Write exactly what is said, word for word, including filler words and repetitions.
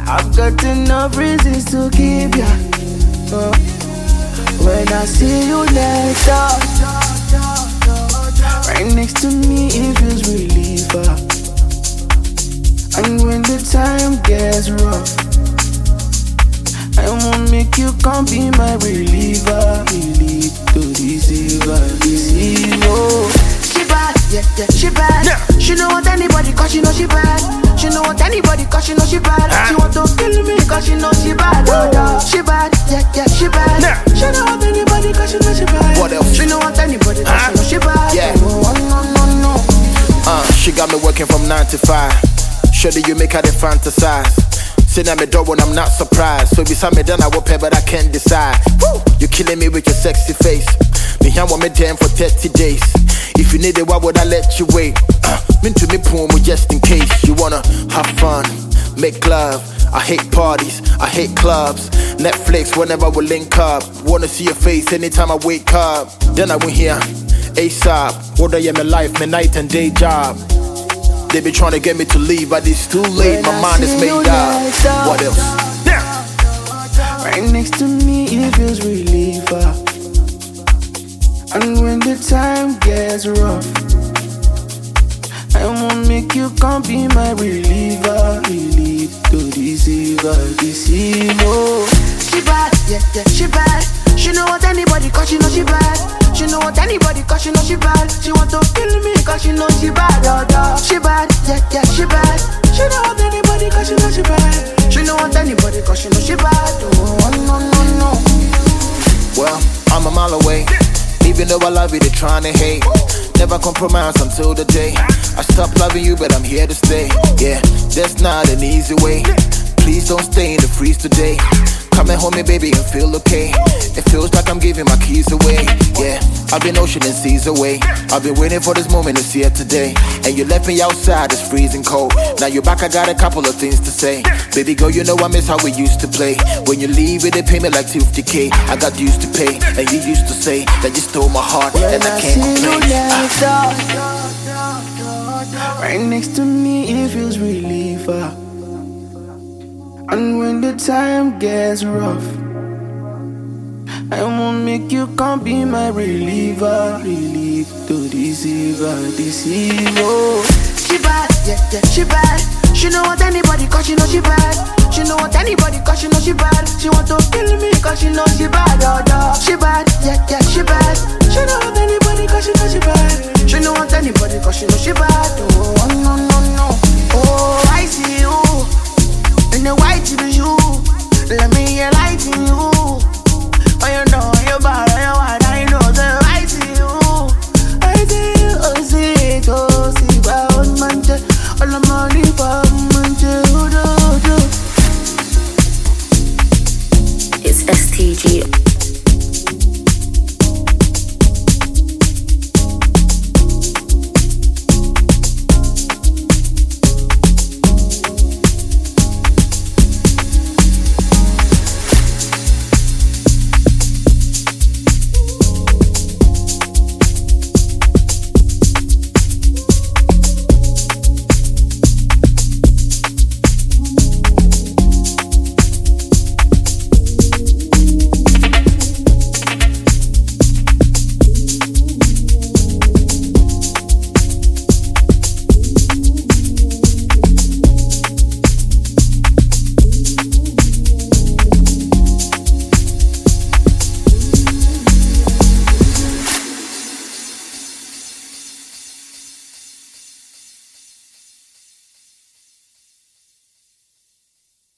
I've got enough reasons to keep ya. Uh, when I see you next up, right next to me, it feels reliever. And when the time gets rough, I won't make you come be my reliever. Relief to deceiver, deceiver. She bad, yeah, yeah, she bad. Yeah. She know what anybody cause she know she bad. She know what anybody cause she know she bad. Ah. She want to kill me cause she know she bad. Oh, oh. She bad, yeah, yeah, she bad. Yeah. She know what anybody cause she know she bad. What else? She know what anybody cause ah. she know she bad. Yeah. Oh, no, no, no. Uh, she got me working from nine to five. Surely you make her the fantasize. Say that me door when I'm not surprised. So beside me then I will pay but I can't decide. Woo! You killing me with your sexy face. Me here want me damn for thirty days. If you need it, why would I let you wait? Uh, mean to me poom just in case. You wanna have fun, make love. I hate parties, I hate clubs. Netflix whenever we link up. Wanna see your face anytime I wake up. Then I went here, ASAP. What I am my life, my night and day job. They be trying to get me to leave, but it's too late. My mind is made up. What else? Yeah. Right next to me, it feels reliever. And when the time gets rough, I won't make you come be my reliever. Relief to deceiver, deceiver. She bad, yeah, yeah, she bad. She know what anybody cause she know she bad. She know what anybody cause she know she bad. She want to kill me cause she know she bad. Oh, oh. She bad, yeah, yeah, she bad. She know what anybody cause she know she bad. She know what anybody cause she know she bad. Oh, no, no, no. Well, I'm a mile away. Even though I love you, they tryna hate. Never compromise until the day I stop loving you, but I'm here to stay. Yeah, that's not an easy way. Please don't stay in the freeze today. Come and hold me, baby, and feel okay. It feels like I'm giving my keys away. Yeah, I've been ocean and seas away. I've been waiting for this moment to see it today. And you left me outside, it's freezing cold. Now you're back, I got a couple of things to say. Baby girl, you know I miss how we used to play. When you leave it, they pay me like fifty K. I got used to pay, and you used to say that you stole my heart, and I can't complain. Ah. Right next to me, it feels reliever. And when the time gets rough, I won't make you come be my reliever. Relief to deceiver, deceiver. She bad, yeah, yeah, she bad. She know what anybody cause she know she bad. She know what anybody cause she know she bad. She want to kill me cause she know she bad. Oh, oh. She bad, yeah, yeah, she bad. She know what anybody cause she know she bad. She know what anybody cause she know she bad. Oh, no, no, no. Oh, I see you in the white T V shoe. Let me hear light in